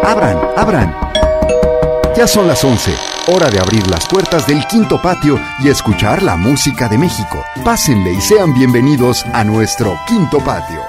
¡Abran, abran! Ya son las 11, hora de abrir las puertas del Quinto Patio y escuchar la música de México. Pásenle y sean bienvenidos a nuestro Quinto Patio.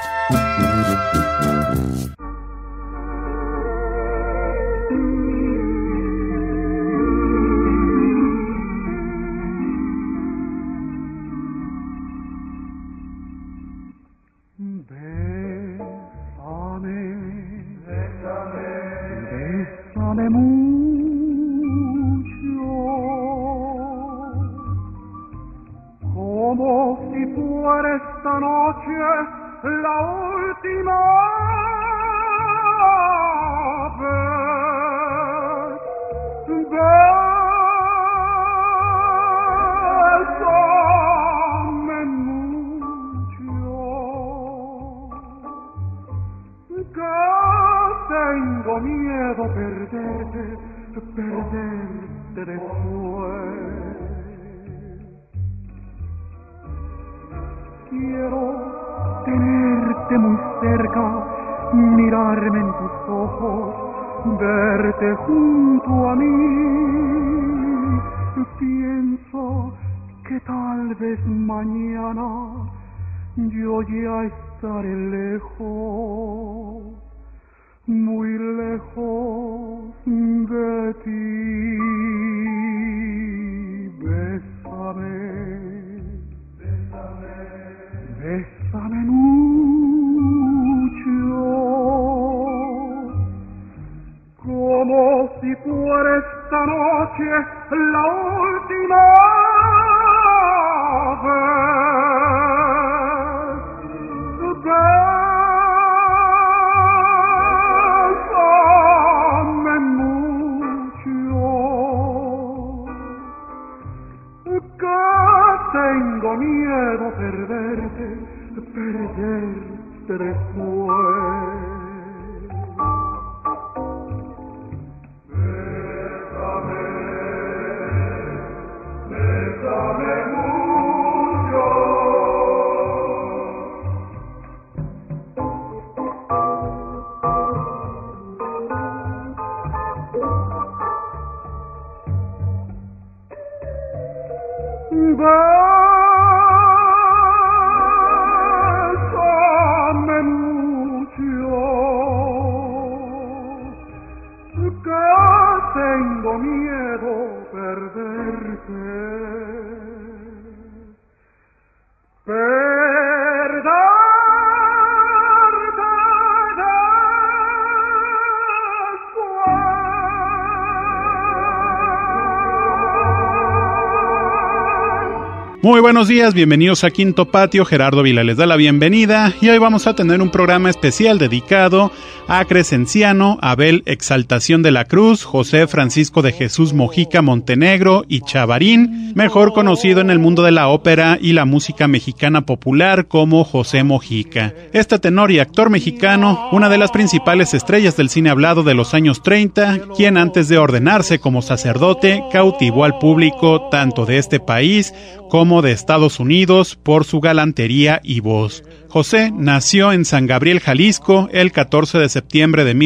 Muy buenos días, bienvenidos a Quinto Patio. Gerardo Vila les da la bienvenida y hoy vamos a tener un programa especial dedicado a Crescenciano, Abel Exaltación de la Cruz, José Francisco de Jesús Mojica Montenegro y Chavarín, mejor conocido en el mundo de la ópera y la música mexicana popular como José Mojica. Este tenor y actor mexicano, una de las principales estrellas del cine hablado de los años 30, quien antes de ordenarse como sacerdote cautivó al público tanto de este país como de Estados Unidos por su galantería y voz. José nació en San Gabriel, Jalisco, el 14 de septiembre de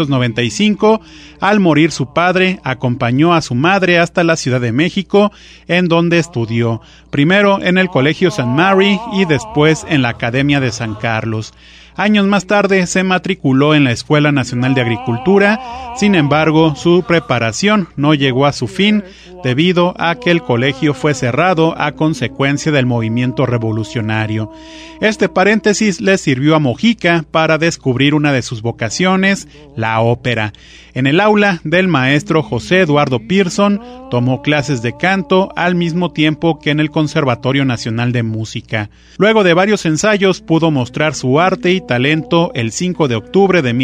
1895. Al morir su padre, acompañó a su madre hasta la Ciudad de México, en donde estudió, primero en el Colegio St. Mary y después en la Academia de San Carlos. Años más tarde se matriculó en la Escuela Nacional de Agricultura, sin embargo, su preparación no llegó a su fin debido a que el colegio fue cerrado a consecuencia del movimiento revolucionario. Este paréntesis le sirvió a Mojica para descubrir una de sus vocaciones, la ópera. En el aula del maestro José Eduardo Pearson, tomó clases de canto al mismo tiempo que en el Conservatorio Nacional de Música. Luego de varios ensayos pudo mostrar su arte y talento el 5 de octubre de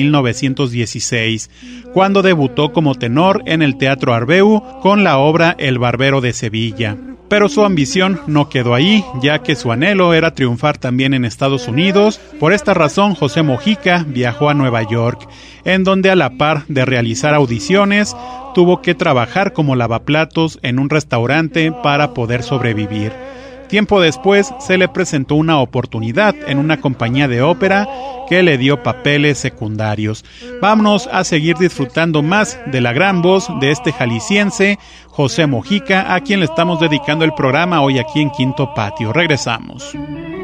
1916, cuando debutó como tenor en el Teatro Arbeu con la obra El Barbero de Sevilla. Pero su ambición no quedó ahí, ya que su anhelo era triunfar también en Estados Unidos. Por esta razón, José Mojica viajó a Nueva York, en donde a la par de realizar audiciones, tuvo que trabajar como lavaplatos en un restaurante para poder sobrevivir. Tiempo después se le presentó una oportunidad en una compañía de ópera que le dio papeles secundarios. Vámonos a seguir disfrutando más de la gran voz de este jalisciense, José Mojica, a quien le estamos dedicando el programa hoy aquí en Quinto Patio. Regresamos.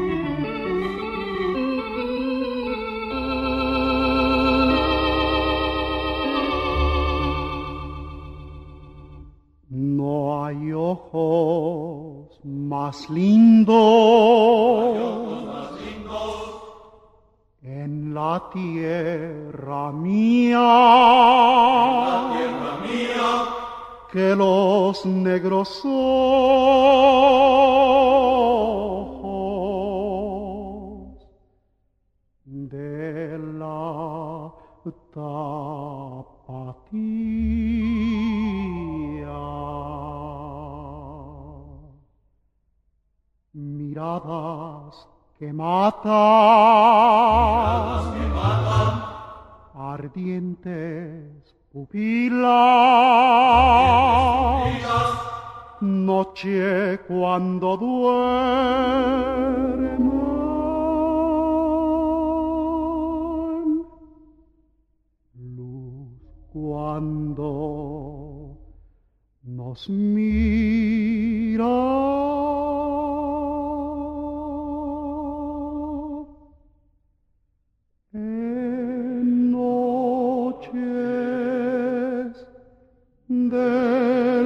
No hay ojos más lindos en la tierra mía, que los negros ojos de la tapatía. Miradas que matan, ardientes pupilas, noche cuando duermen, luz cuando nos mira. En noches de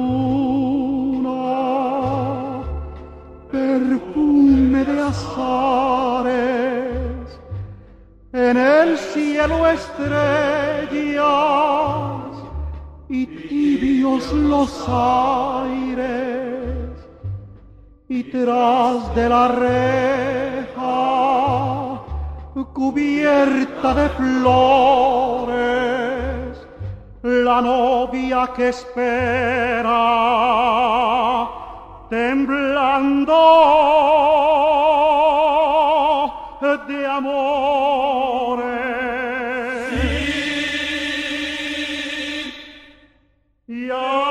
luna, perfume de azares, en el cielo estrellas y tibios los aires, y tras de la reja cubierta de flores, la novia que espera, temblando de amores. Sí.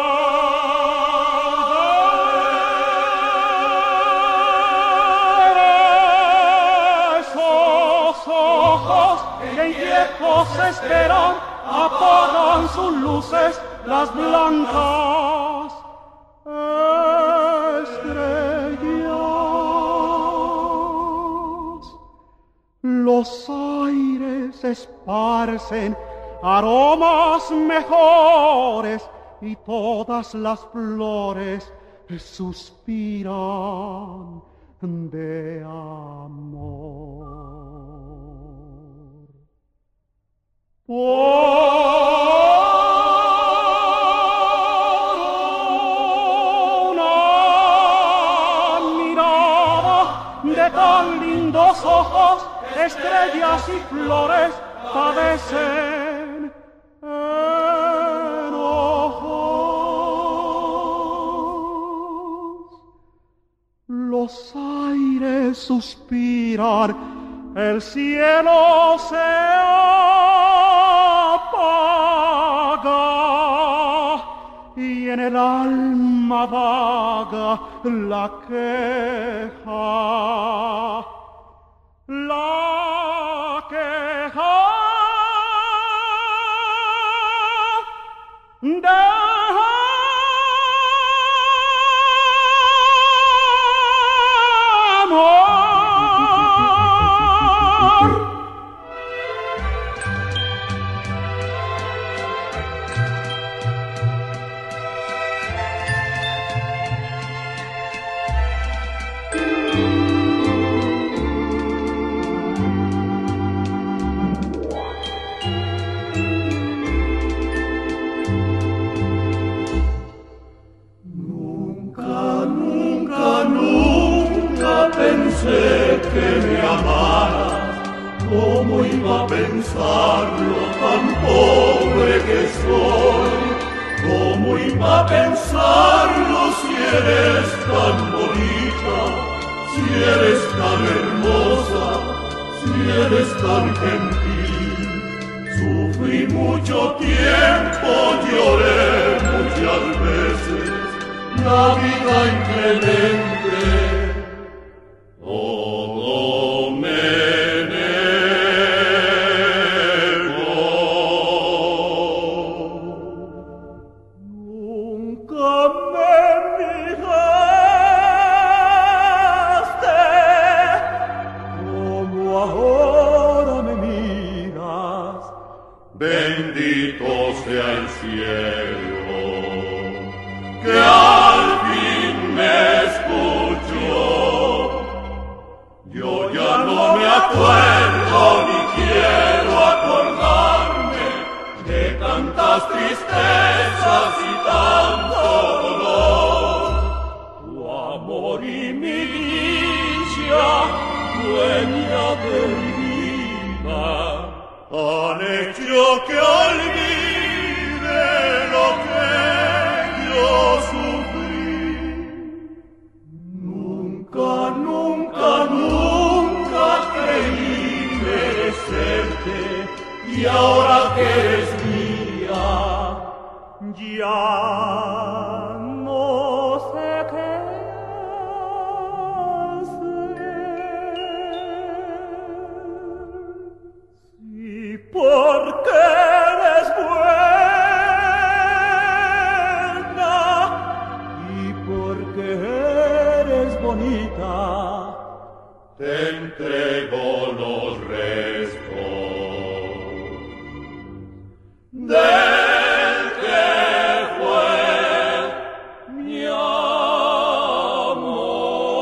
Esperan, apagan sus luces las blancas estrellas. Los aires esparcen aromas mejores y todas las flores suspiran de amor. Por una mirada de tan lindos ojos, estrellas y flores padecen enojos. Los aires suspiran, el cielo se apaga y en el alma vaga la queja, la queja de que me amaras, ¿cómo iba a pensarlo tan pobre que soy? ¿Cómo iba a pensarlo si eres tan bonita, si eres tan hermosa, si eres tan gentil? Sufrí mucho tiempo, lloré muchas veces, la vida inclemente cielo, que al fin me escuchó. Yo ya no me acuerdo ni quiero acordarme de tantas tristezas y tanto dolor. Tu amor y mi dicha, dueña de mi vida, han hecho que olvide lo que yo sufrí. Nunca, nunca, nunca creí merecerte, y ahora que eres mía, ya no sé qué porque eres buena y porque eres bonita, te entrego los restos del que fue mi amor.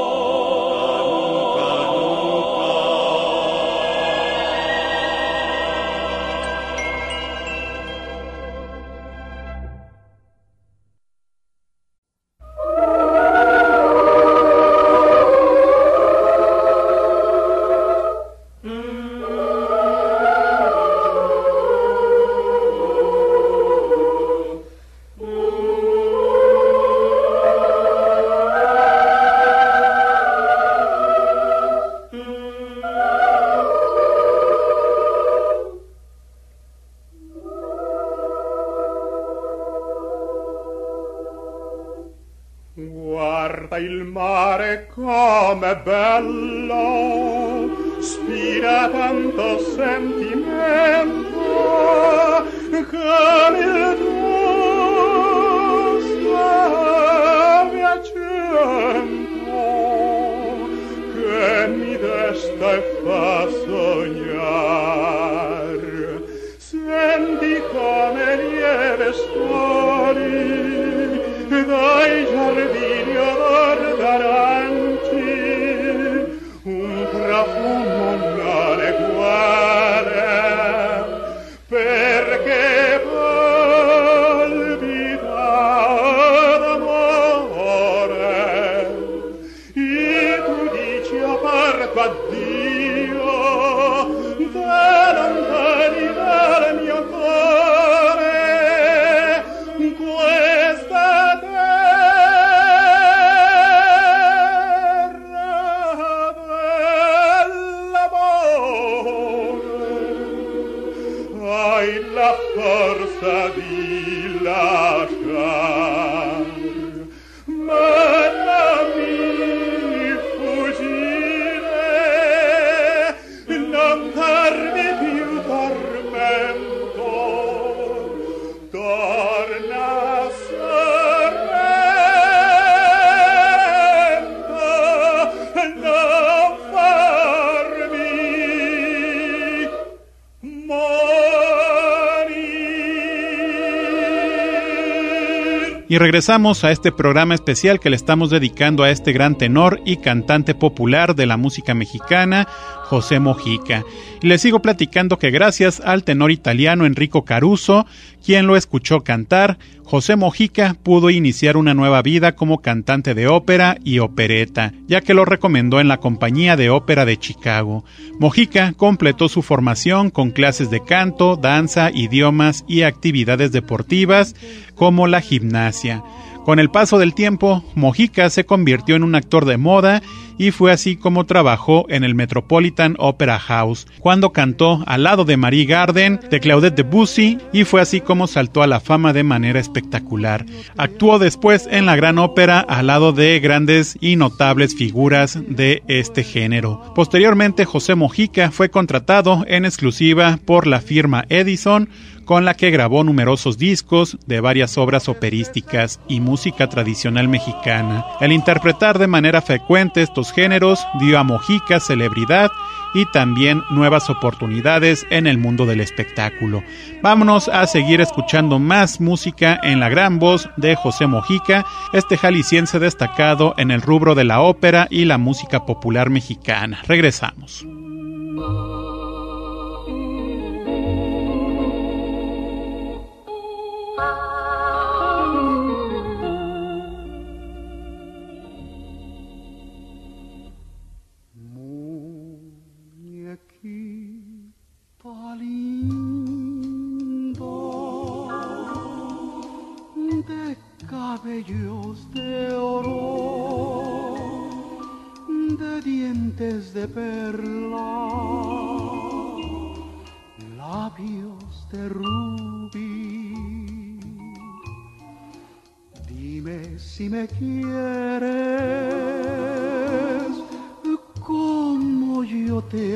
Guarda il mare com'è bello, spira tanto sentimento, con il tuo suave accento che mi desta e fa sognar. Senti come lieve suoni dai giardini odor d'aranci, un profumo non eguale, perché palpita d'amore. E tu dici a parco addio, da lontani dal mio cuore, questa la forza di lasciar, ma non mi fuggire, non darmi più tormento, torna Sorrento, non farmi Y regresamos a este programa especial que le estamos dedicando a este gran tenor y cantante popular de la música mexicana, José Mojica. Y les sigo platicando que gracias al tenor italiano Enrico Caruso, quien lo escuchó cantar, José Mojica pudo iniciar una nueva vida como cantante de ópera y opereta, ya que lo recomendó en la Compañía de Ópera de Chicago. Mojica completó su formación con clases de canto, danza, idiomas y actividades deportivas como la gimnasia. Con el paso del tiempo, Mojica se convirtió en un actor de moda y fue así como trabajó en el Metropolitan Opera House, cuando cantó al lado de Marie Garden, de Claudette Debussy, y fue así como saltó a la fama de manera espectacular. Actuó después en la Gran Ópera al lado de grandes y notables figuras de este género. Posteriormente, José Mojica fue contratado en exclusiva por la firma Edison, con la que grabó numerosos discos de varias obras operísticas y música tradicional mexicana. El interpretar de manera frecuente estos géneros dio a Mojica celebridad y también nuevas oportunidades en el mundo del espectáculo. Vámonos a seguir escuchando más música en la gran voz de José Mojica, este jalisciense destacado en el rubro de la ópera y la música popular mexicana. Regresamos. Cabellos de oro, de dientes de perla, labios de rubí. Dime si me quieres, como yo te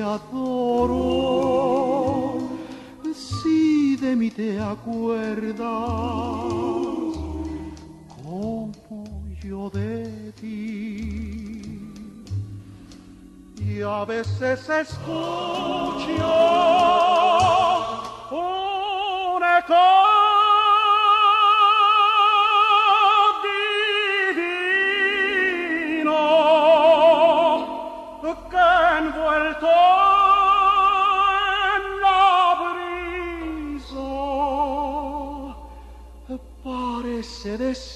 adoro, si de mí te acuerdas, como yo de ti. Y a veces escucho un eco divino que envuelto en la brisa parece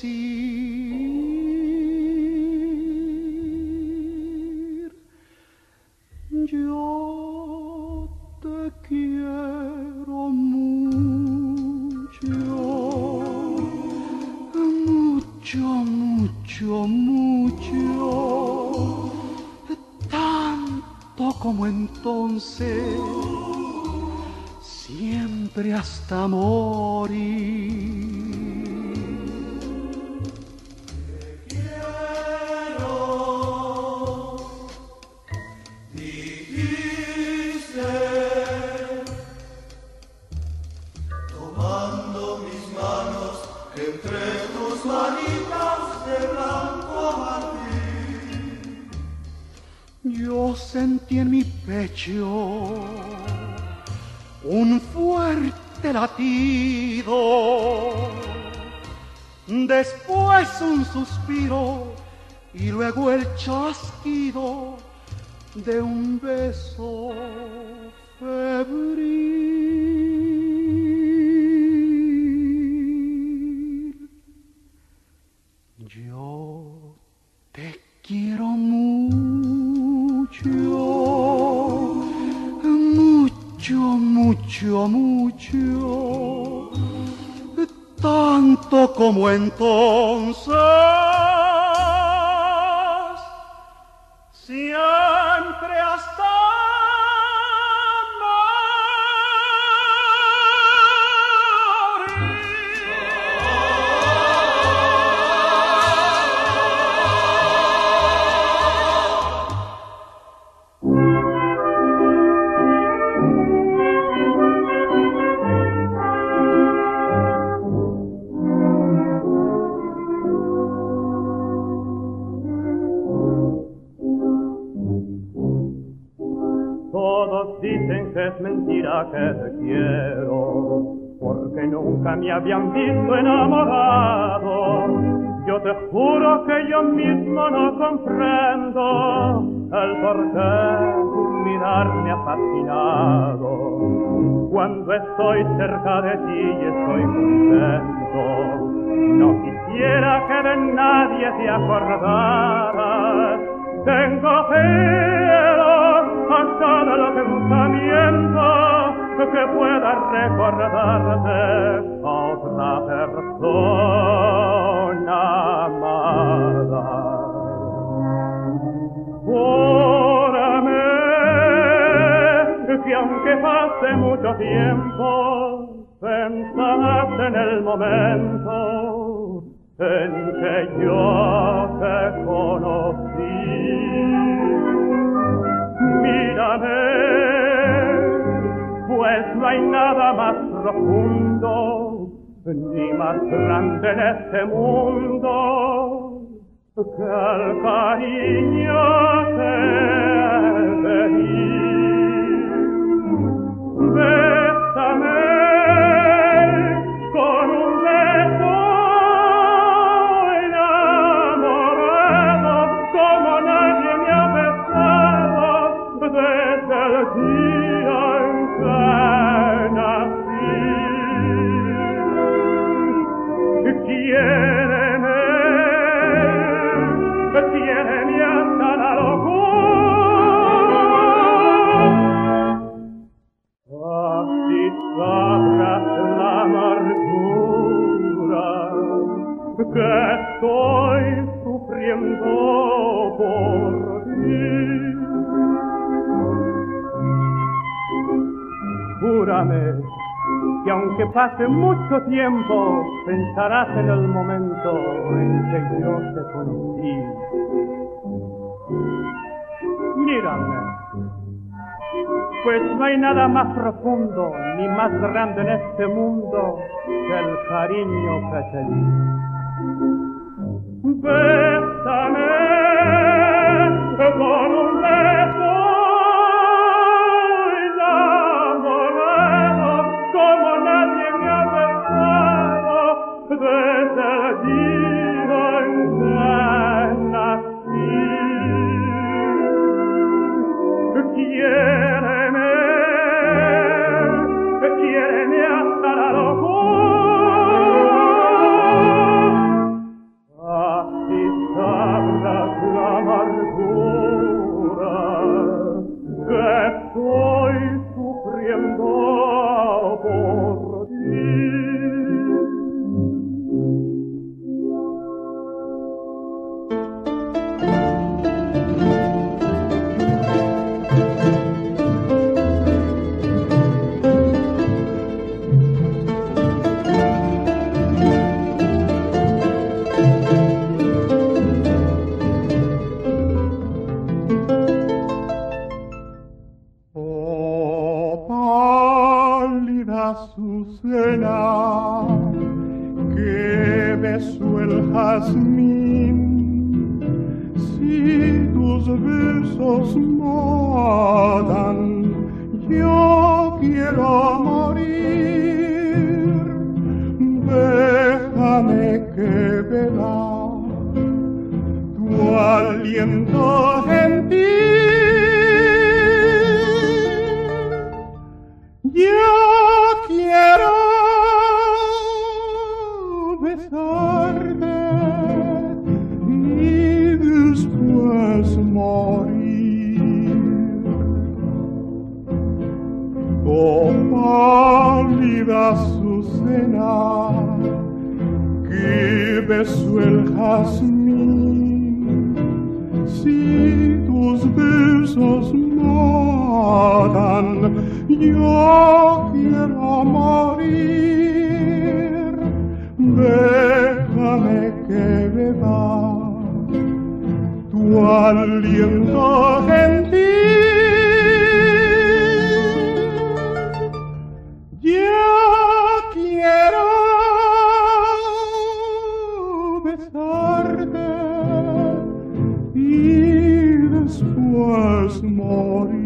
decir: yo te quiero mucho, mucho, mucho, mucho, tanto como entonces, siempre hasta morir. Yo sentí en mi pecho un fuerte latido, después un suspiro y luego el chasquido de un beso febril. Yo te quiero mucho, mucho, mucho, mucho, tanto como entonces, siempre hasta dicen que es mentira que te quiero, porque nunca me habían visto enamorado. Yo te juro que yo mismo no comprendo el por qué tu mirar me ha fascinado. Cuando estoy cerca de ti y estoy contento, no quisiera que de nadie te acordaras. Tengo celos hasta del pensamiento que pueda recordarte a otra persona amada. Júrame que aunque pase mucho tiempo, pensarás en el momento en que yo te conocí. Mírame, pues no hay nada más profundo ni más grande en este mundo que el cariño que te di. tiéreme hasta la locura. Así sabrás la amargura que estoy sufriendo por ti. Júrame que aunque pase mucho tiempo, pensarás en el momento en que yo te conocí. Mírame, pues no hay nada más profundo ni más grande en este mundo que el cariño que te di. Bésame con un beso y enamorado como nadie me ha besado desde el día en que nací. Quiéreme hasta la locura. Así sabrás la amargura que estoy sufriendo por ti. Azucena, que besó el jazmín, si tus besos matan, yo quiero morir. Déjame que beba tu aliento gentil. Yo quiero besarte y después morir. Oh, pálida azucena, que besó el jazmín, si tus besos matan, yo quiero morir. Déjame que beba tu aliento gentil. Yo quiero besarte y después morir.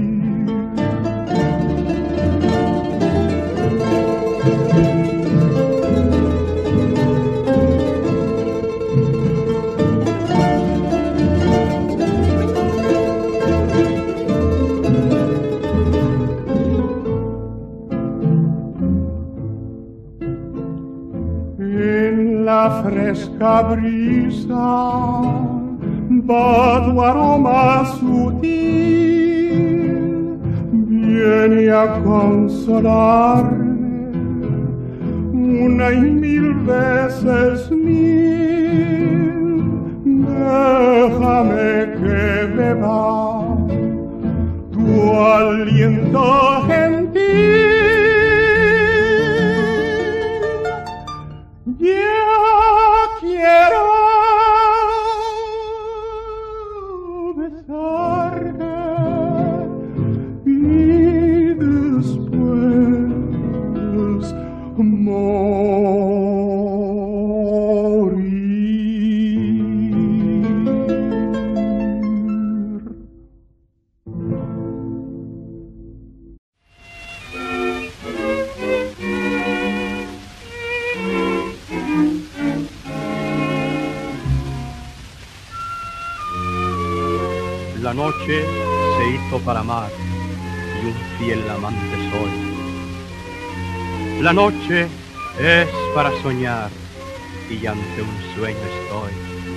La fresca brisa va tu aroma sutil, viene a consolarme una y mil veces mil. Déjame que beba tu aliento gentil. Quiero besarte y después morir. La noche se hizo para amar y un fiel amante soy. La noche es para soñar y ante un sueño estoy.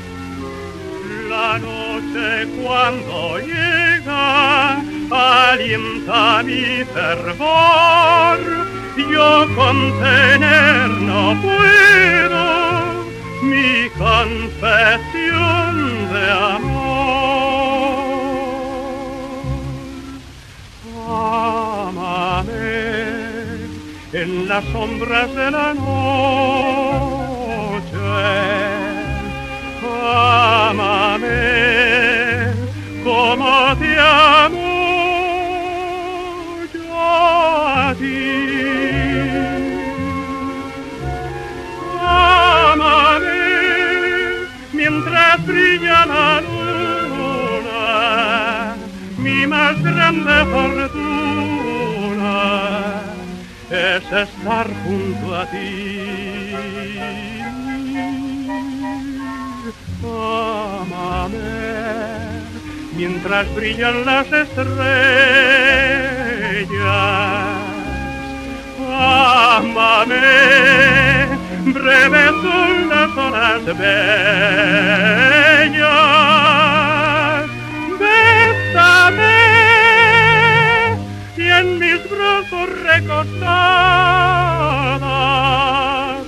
La noche cuando llega alienta mi fervor, yo contener no puedo mi confesión de amor. Ámame en las sombras de la noche, ámame como te amo yo a ti. Ámame mientras brilla la luna, mi más grande fortuna es estar junto a ti. Ámame mientras brillan las estrellas. Ámame, breves son las horas bellas. Bésame y en mis brazos recostadas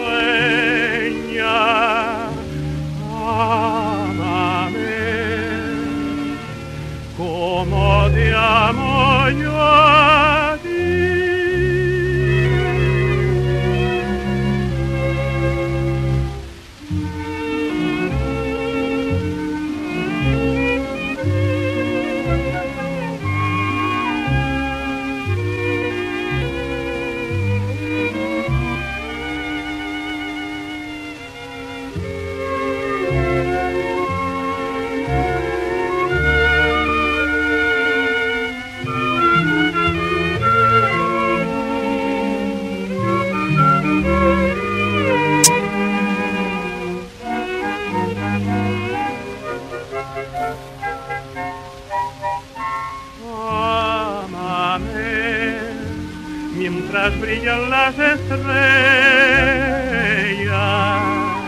sueña. Ámame como te amo yo a ti. Mientras brillan las estrellas,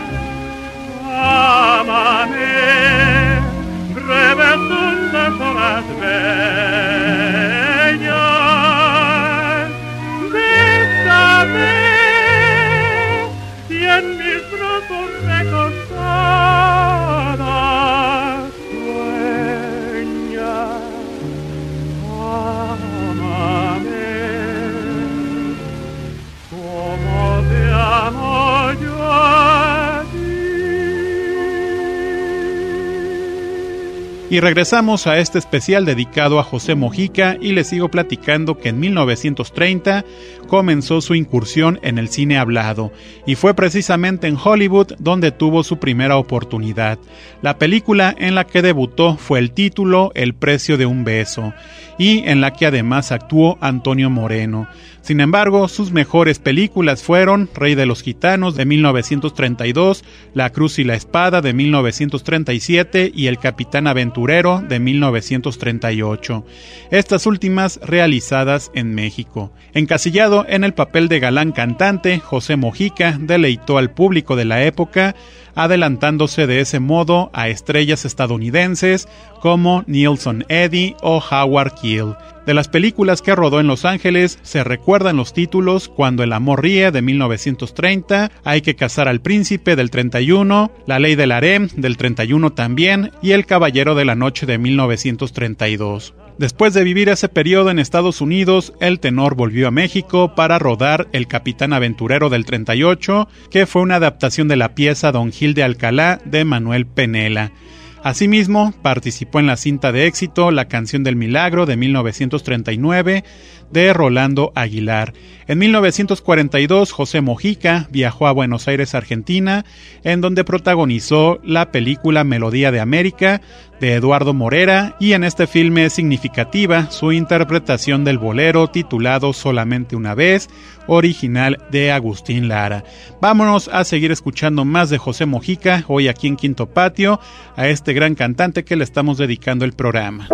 ámame, breves son las horas bellas. Bésame y en mis brazos recostadas sueña. Ámame como te amo yo a ti. Y regresamos a este especial dedicado a José Mojica y les sigo platicando que en 1930 comenzó su incursión en el cine hablado y fue precisamente en Hollywood donde tuvo su primera oportunidad. La película en la que debutó fue el título El precio de un beso y en la que además actuó Antonio Moreno. Sin embargo, sus mejores películas fueron Rey de los Gitanos de 1932, La Cruz y la Espada de 1937 y El Capitán Aventurero de 1938. Estas últimas realizadas en México. Encasillado en el papel de galán cantante, José Mojica deleitó al público de la época, adelantándose de ese modo a estrellas estadounidenses como Nelson Eddy o Howard Keel. De las películas que rodó en Los Ángeles se recuerdan los títulos Cuando el amor ríe de 1930, Hay que casar al príncipe del 31, La ley del harem del 31 también y El caballero de la noche de 1932. Después de vivir ese periodo en Estados Unidos, el tenor volvió a México para rodar El Capitán Aventurero del 38, que fue una adaptación de la pieza Don Gil de Alcalá de Manuel Penela. Asimismo, participó en la cinta de éxito La canción del milagro de 1939 de Rolando Aguilar. En 1942, José Mojica viajó a Buenos Aires, Argentina, en donde protagonizó la película Melodía de América de Eduardo Morera, y en este filme es significativa su interpretación del bolero titulado Solamente una vez, original de Agustín Lara. Vámonos a seguir escuchando más de José Mojica, hoy aquí en Quinto Patio, a este gran cantante que le estamos dedicando el programa.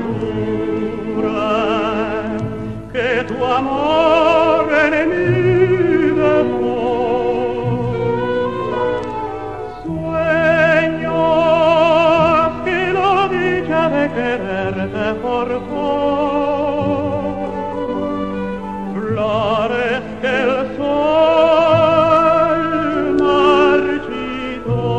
dulzura que tu amor en mí dejó. Sueño que la dicha de quererte forjó, flores que el sol marchitó.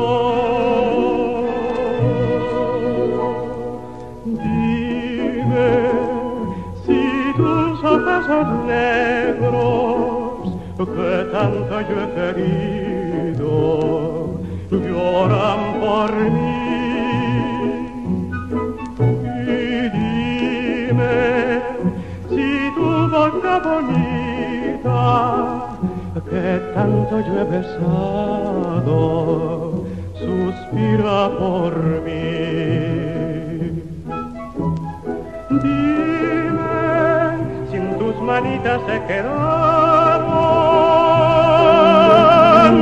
Dime si tus ojos son negros que tanto yo he querido lloran por mí. Y dime si tu boca bonita que tanto yo he besado suspira por mí. Dime si en tus manitas se quedaron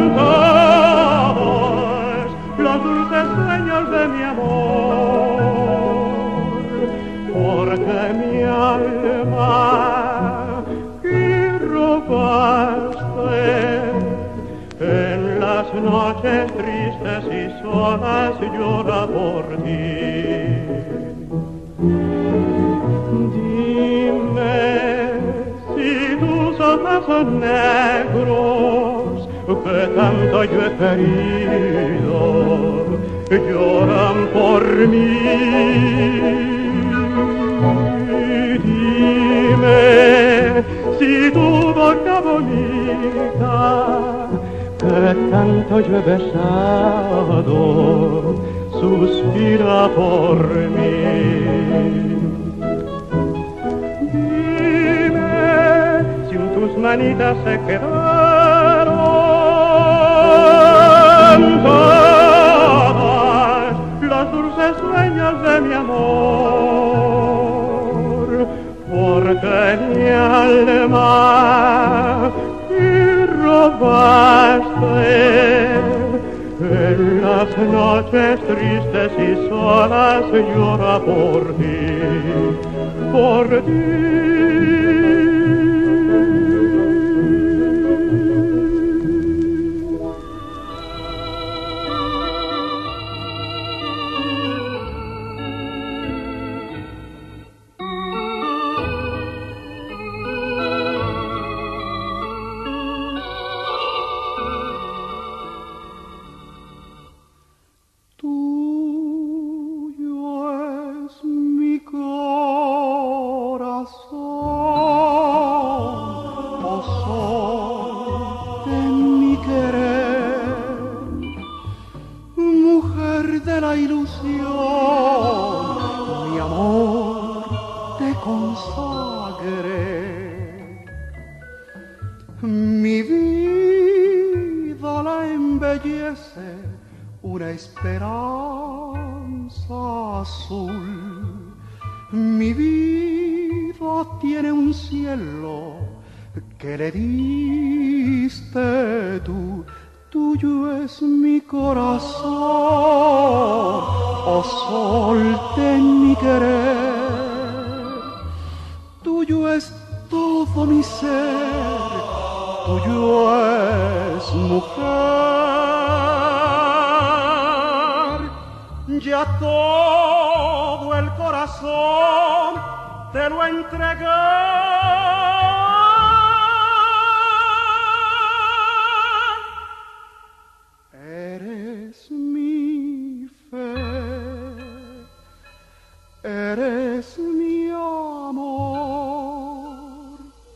todos los dulces sueños de mi amor, porque mi alma que robaste en las noches tristes y solas llora por ti. Dime si tus ojos son negros que tanto yo he querido lloran por mí. Dime si tu boca bonita que tanto yo he besado suspira por mí. Dime si en tus manitas se quedaron todos los dulces sueños de mi amor, porque mi alma que robaste en las noches tristes y solas llora por ti, por ti. Mi vida la embellece una esperanza azul. Mi vida tiene un cielo que le diste tú. Tuyo es mi corazón, oh sol de mi querer. Tuyo es todo mi ser, tuyo es mujer. Ya todo el corazón te lo entregué. Eres mi fe, eres mi amor,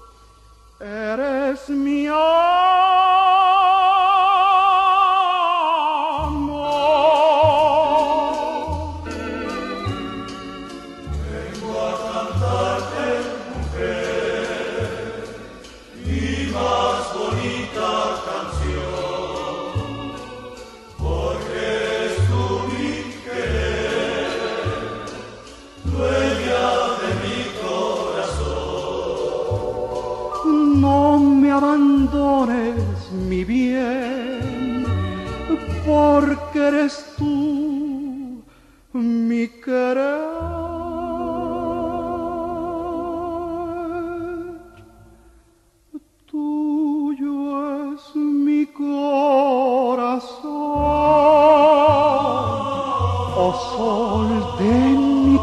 eres mi amor. Vengo a cantarte, mujer, mi más bonita canción, porque es tú mi querer, dueña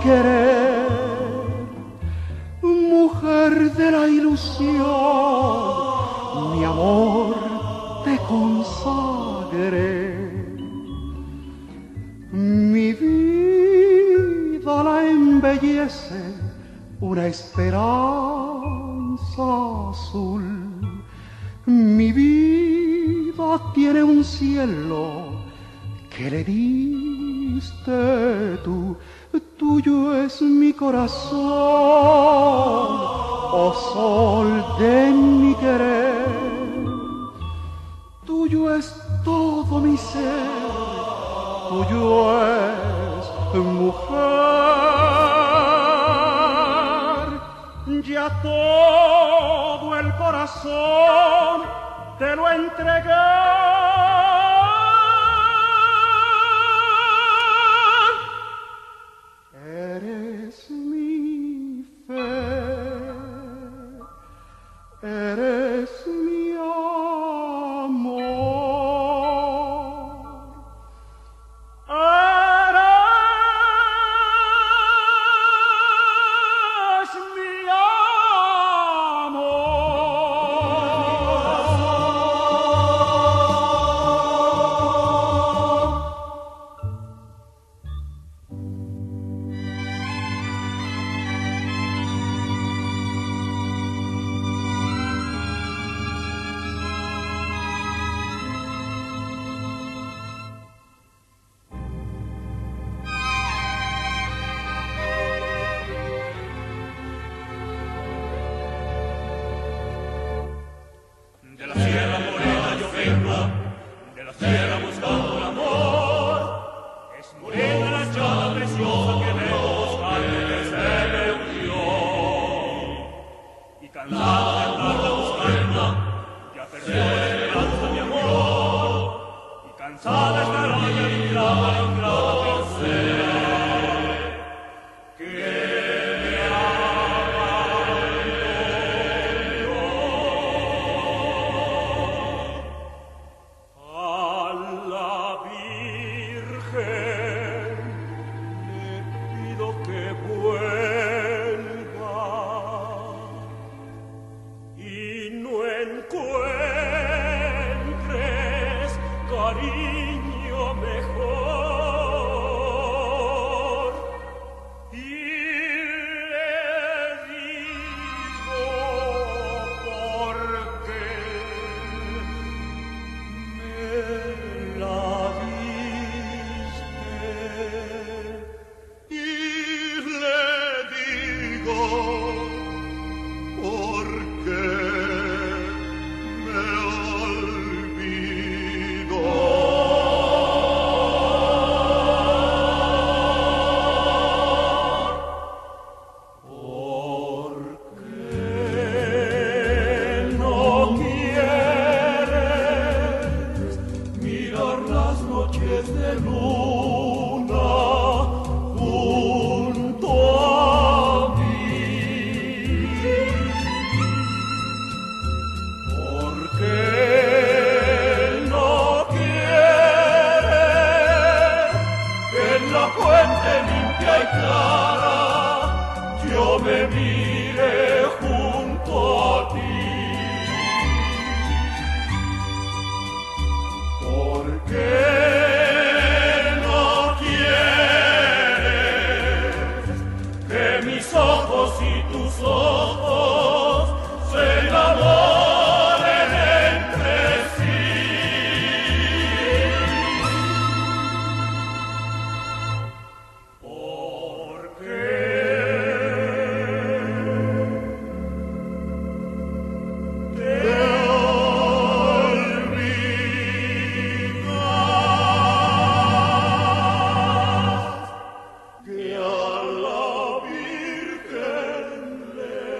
querer, mujer de la ilusión, mi amor te consagré. Mi vida la embellece una esperanza azul. Mi vida tiene un cielo que le diste tú. Tuyo es mi corazón, oh sol de mi querer. Tuyo es todo mi ser, tuyo es mujer. Ya todo el corazón te lo entregué. Eres mi fe, eres mi amor, eres mi amor. De la sierra morena yo vengo, de la sierra buscando el amor. Es morena la llama preciosa que vengo buscando desde me unió. Y cansada de estarla buscando, ya perdió la esperanza mi amor. Y cansada estará ya ingrata pensé que me cariño mejor y le digo por qué me la diste y le digo por qué me olvido. De luna junto a mí, ¿por qué no quieres que en la fuente limpia y clara yo me mire junto a ti? ¿Por qué ojos y tus ojos se enamoren entre sí? ¿Por qué te olvidas que a la Virgen le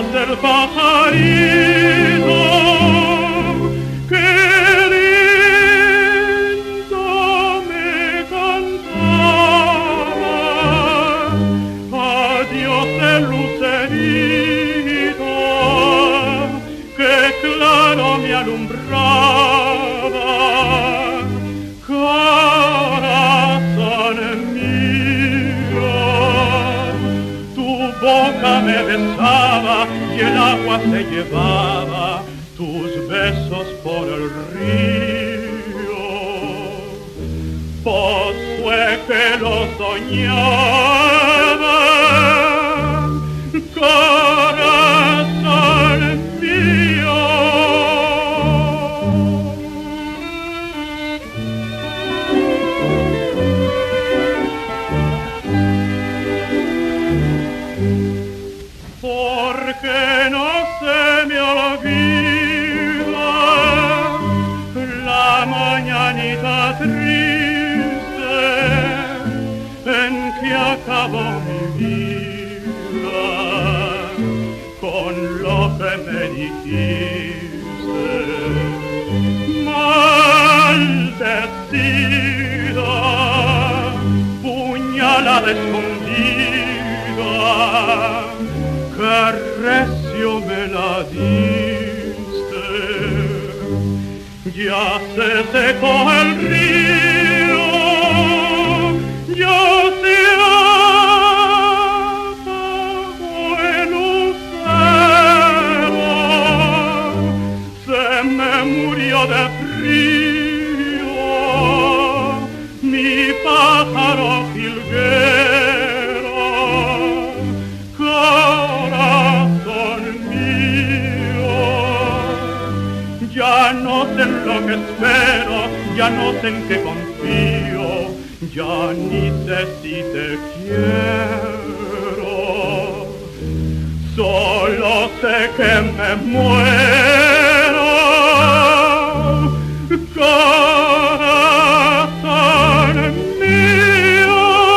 voz del pajarito que lindo me cantaba. Adiós el lucerito que claro me alumbraba. Corazón mío, tu boca me besaba y el agua se llevaba tus besos por el río. Vos fue que lo soñaba, corazón mío. Porque no se me olvida la mañanita triste en que acabó mi vida con lo que me dijiste. Maldecida, puñalada escondida, que recio me la diste. Ya se secó el río, ya se apagó el lucero, se me murió de frío mi pájaro jilguero. Corazón mío, ya no sé en lo que espero, ya no sé en qué confío, ya ni sé si te quiero. Solo sé que me muero. Corazón mío.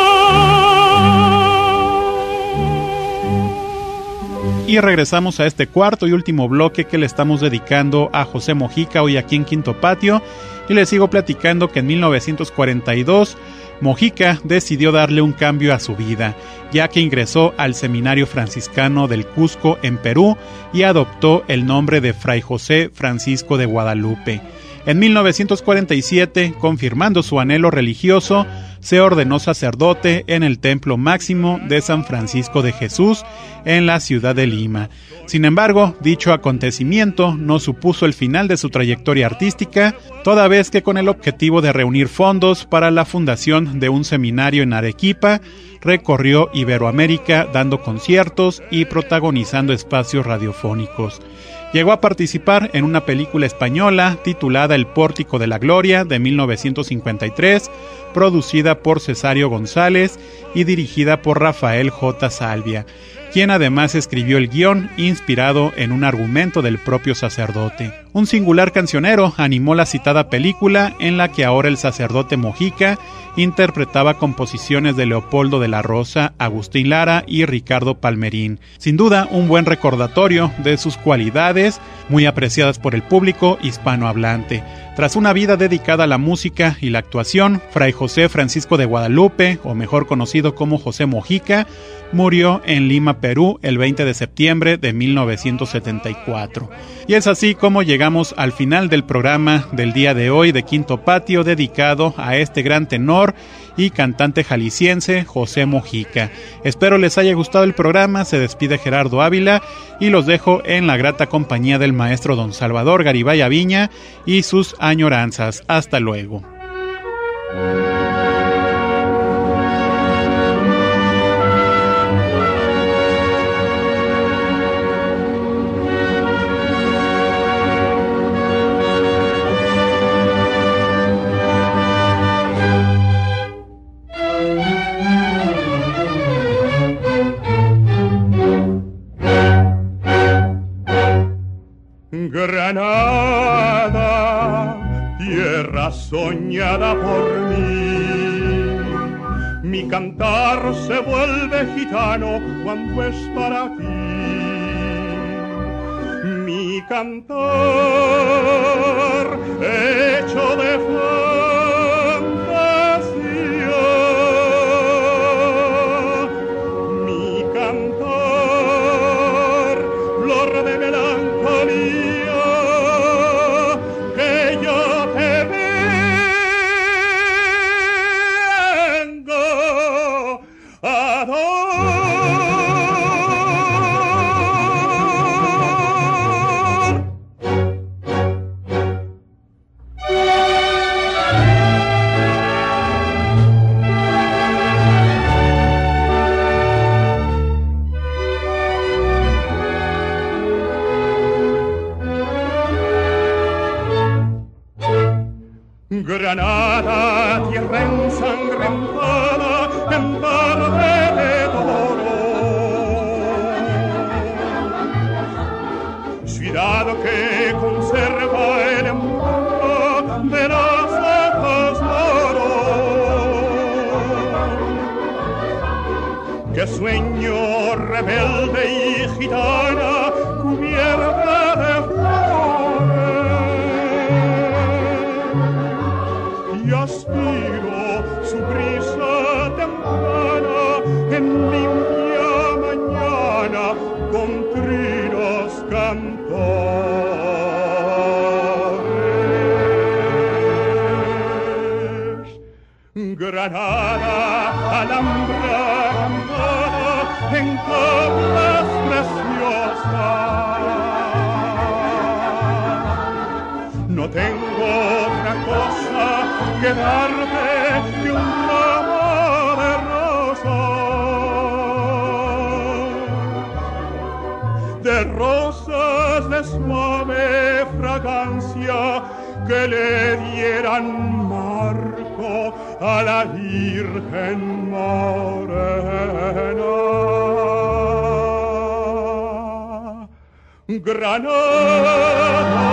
Y regresamos a este cuarto y último bloque que le estamos dedicando a José Mojica hoy aquí en Quinto Patio, y les sigo platicando que en 1942 Mojica decidió darle un cambio a su vida, ya que ingresó al Seminario Franciscano del Cusco en Perú y adoptó el nombre de Fray José Francisco de Guadalupe. En 1947, confirmando su anhelo religioso, se ordenó sacerdote en el Templo Máximo de San Francisco de Jesús en la ciudad de Lima. Sin embargo, dicho acontecimiento no supuso el final de su trayectoria artística, toda vez que con el objetivo de reunir fondos para la fundación de un seminario en Arequipa, recorrió Iberoamérica dando conciertos y protagonizando espacios radiofónicos. Llegó a participar en una película española titulada El Pórtico de la Gloria de 1953, producida por Cesario González y dirigida por Rafael J. Salvia, quien además escribió el guión inspirado en un argumento del propio sacerdote. Un singular cancionero animó la citada película, en la que ahora el sacerdote Mojica interpretaba composiciones de Leopoldo de la Rosa, Agustín Lara y Ricardo Palmerín. Sin duda, un buen recordatorio de sus cualidades, muy apreciadas por el público hispanohablante. Tras una vida dedicada a la música y la actuación, Fray José Francisco de Guadalupe, o mejor conocido como José Mojica, murió en Lima, Perú, el 20 de septiembre de 1974. Y es así como llegamos al final del programa del día de hoy de Quinto Patio, dedicado a este gran tenor y cantante jalisciense, José Mojica. Espero les haya gustado el programa. Se despide Gerardo Ávila y los dejo en la grata compañía del maestro don Salvador Garibay Aviña y sus añoranzas. Hasta luego. Granada, tierra soñada por mí, mi cantar se vuelve gitano cuando es para ti. cantar hecho de fantasía, mi cantar flor de melancolía, que yo te vengo a dar. Granada, tierra ensangrentada, en tarde de toro, ciudad que conserva el emblema de las hojas de oro, que sueño rebelde y gitana cubierta de aspiro su brisa temprana en limpia mañana con trinos cantores. Granada, Alhambra, cantada en coplas preciosas. No tengo otra cosa que darte que un ramo de rosas de suave fragancia que le dieran marco a la Virgen morena. Granada,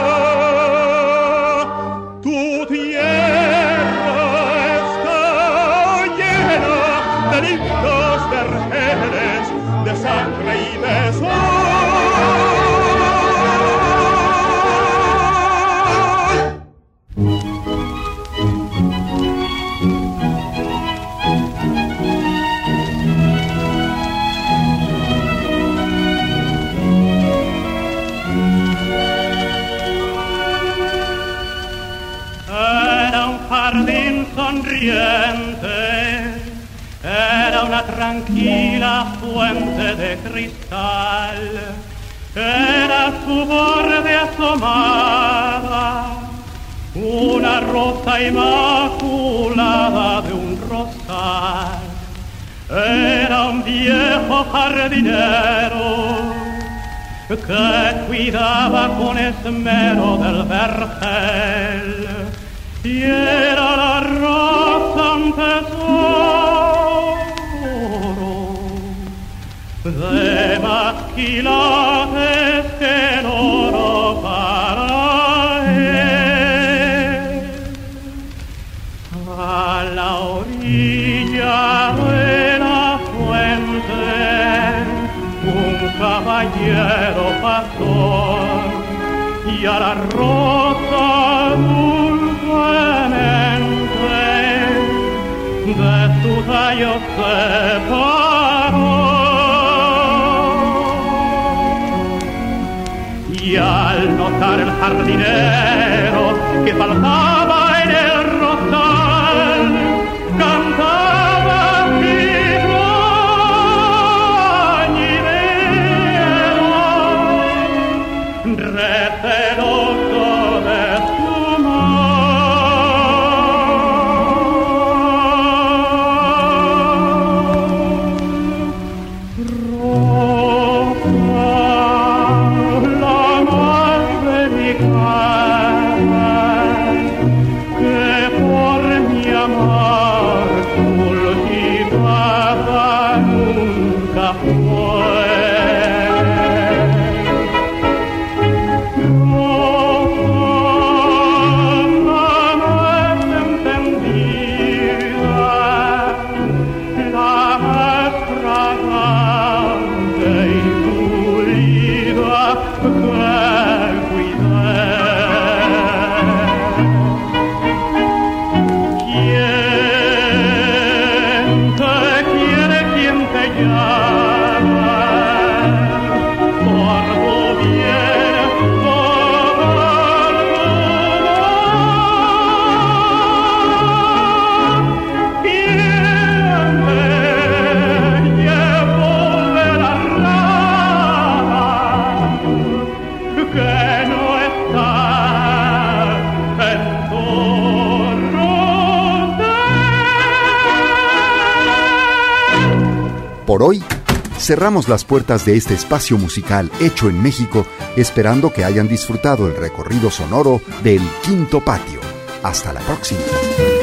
tu tierra está llena de lindos vergeles, de sangre y de sol. Sonriente, era una tranquila fuente de cristal, era su borde asomada, una rosa inmaculada de un rosal, era un viejo jardinero que cuidaba con esmero del vergel. Y era la rosa un tesoro de más quilates que el oro para él. A la orilla de la fuente un caballero pasó y a la rosa de su tallo separó, y al notar el jardinero que faltaba en el rosal, cantaba piroñidero, receloso de su fragante y pulida Por hoy, cerramos las puertas de este espacio musical hecho en México, esperando que hayan disfrutado el recorrido sonoro del Quinto Patio. Hasta la próxima.